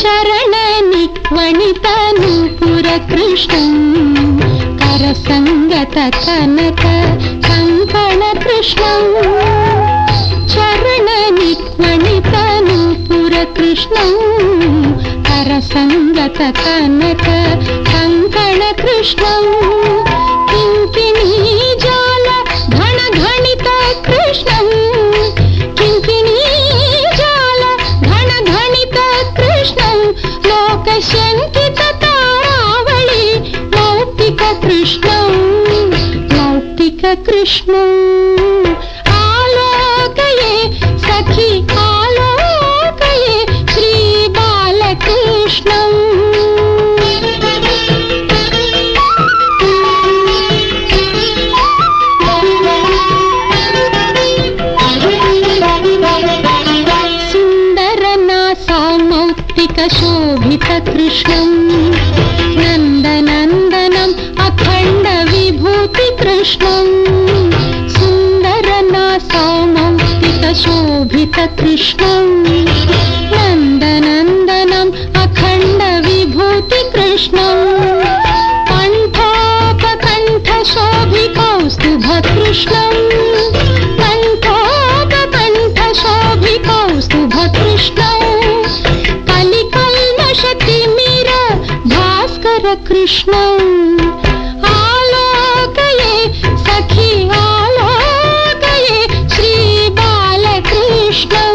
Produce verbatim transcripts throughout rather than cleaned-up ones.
चरणनिक्वणितनूपुरकृष्णं करसङ्गतकनककङ्कणकृष्णं चरणनिक्वणितनूपुरकृष्णं करसङ्गतकनककङ्कणकृष्णं किङ्किणीजाल घणघणितकृष्णं किङ्किणीजाल घणघणितकृष्णं लोकशङ्किततारावळि मौक्तिककृष्णं मौक्तिककृष्णं आलोकये सखि आलोकये श्रीबालकृष्णं शोभितकृष्णं नन्दनन्दनम् अखण्डविभूतिकृष्णं सुन्दरनासौमौक्तिकशोभितकृष्णं नन्दनन्दनम् अखण्डविभूतिकृष्णं कण्ठोपकण्ठशोभिकौस्तुभकृष्णं कण्ठोपकण्ठशोभिकौस्तुभकृष्णं कलिकल्मषतिमिर भास्कर कृष्णं आलोकये सखि आलोकये श्रीबालकृष्णं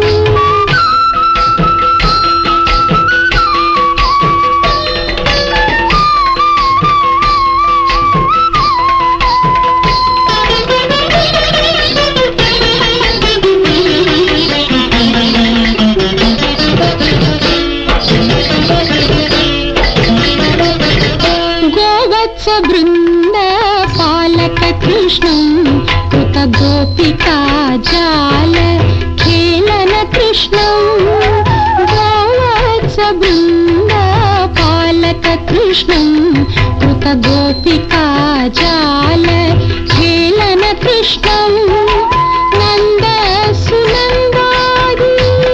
वृंद पालक कृष्णं कृत गोपिका जाल खेलन कृष्णं गोवत्स वृंद पालक कृष्णं कृत गोपिका जाल खेलन कृष्णं नंद सुनंदादि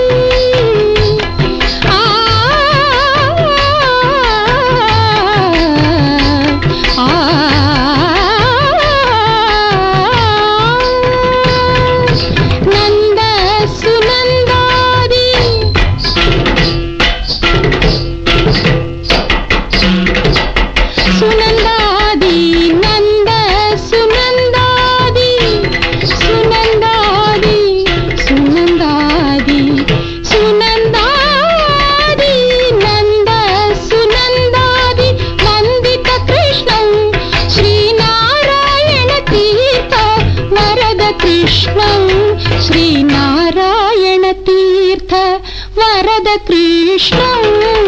श्रीनारायण तीर्थ वरद कृष्णं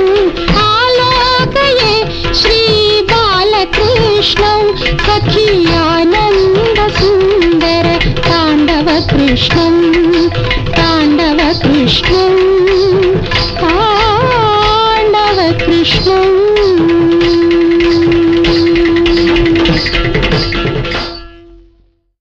आलोकये श्रीबालकृष्णं सखि आनन्द सुन्दर ताण्डव कृष्णं ताण्डव कृष्णं